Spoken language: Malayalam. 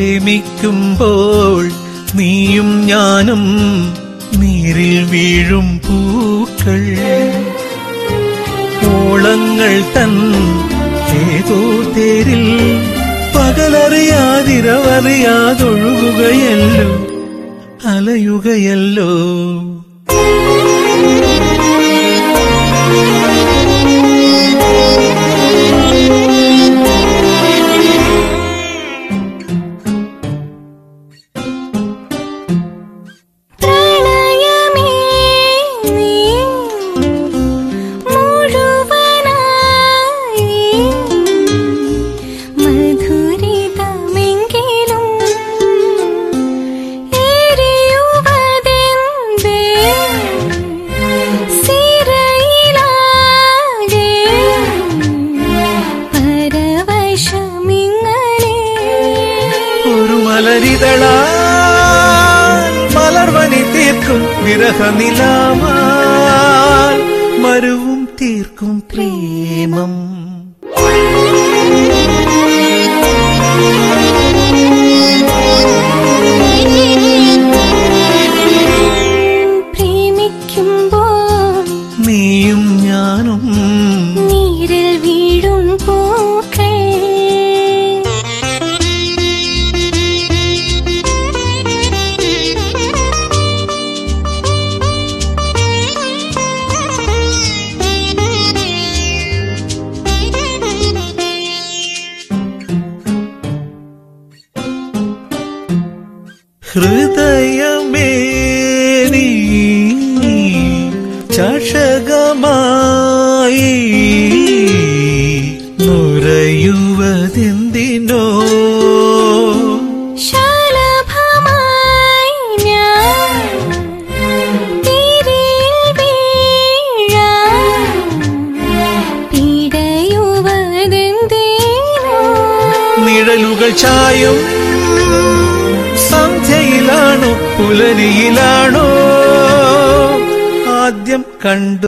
പ്രേമിക്കുമ്പോൾ നീയും ഞാനും നീരിൽ വീഴും പൂക്കൾ. ഓളങ്ങൾ തൻ ഏതോ തേരിൽ പകലറിയാതിരവറിയാതൊഴുകുകയല്ലോ, അലയുകയല്ലോ. മലരിതളാൽ മലർവനി തീർക്കും വിരഹനിലാമാൽ മരുവും തീർക്കും പ്രേമം. പ്രേമിക്കുമ്പോൾ നീയും ഞാനും നീരിൽ വീഴും പൂക്കൾ. ഹൃദയമേ നീ ചഷകമായി നുരയുവതെന്തിനോ? ശലഭമായി ഞാൻ തിരിയിൽ വീഴാൻ പിടയുവതെന്തിനോ? നിഴലുകൾ ചായും സന്ധ്യയിലാണോ പുലരിയിലാണോ ആദ്യം കണ്ടു